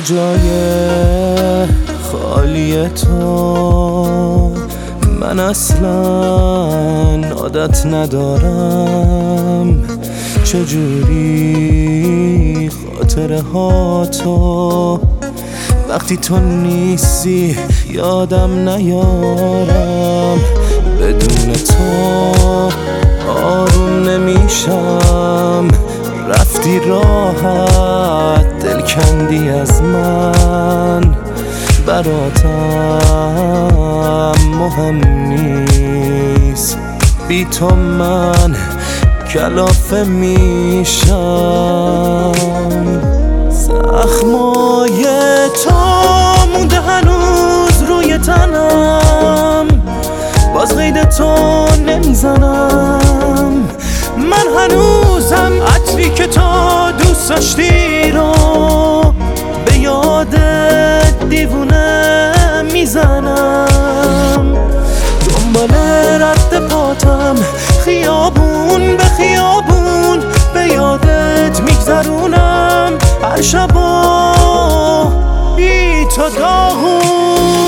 جای خالی تو من اصلا عادت ندارم. چجوری خاطره ها تو وقتی تو نیستی یادم نیارم. بدون تو آروم نمیشم، رفتی راحت دل کندی از من. براتم مهم نیست، بی تو من کلافه میشم. زخمای تو مونده هنوز روی تنم، باز قید تو نمیزنم. من هنوزم عطری که تو دوست داشتی رو به یاد دیوونه میزنم. دنبال رد پاتم خیابون به خیابون، به یادت میگذرونم هر شبا بی تو داغون.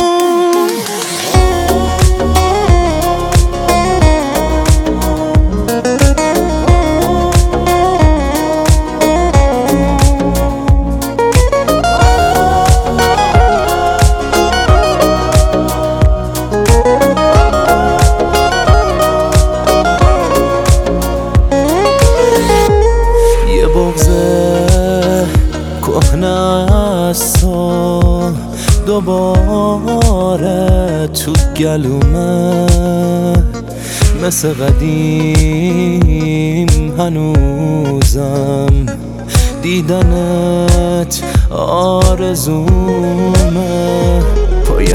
دوباره تو گلومه مثل قدیم هنوزم. دیدنت آرزومه، پای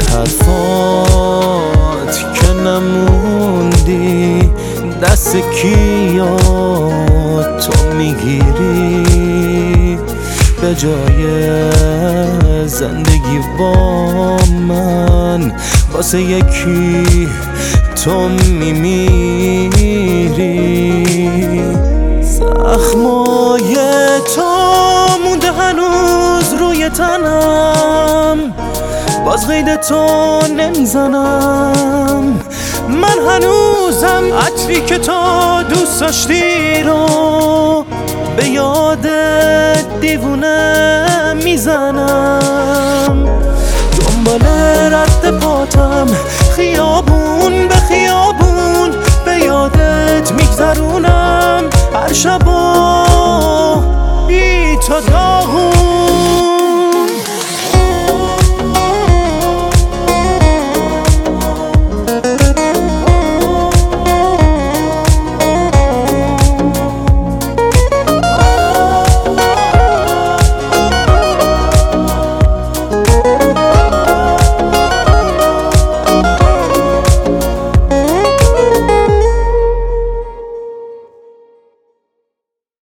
حرفات که نموندی دست کیا تو میگیری. به جای زندگی با من واسه یکی تو میمیری. زخمای تو مونده هنوز روی تنم، باز قید تو نمیزنم. من هنوزم عطری که تو دوست داشتی رو به یاد دیوونه میزنم. دنبال رد پاتم خیابون به خیابون، به یادت میگذرونم هر شبا بی تو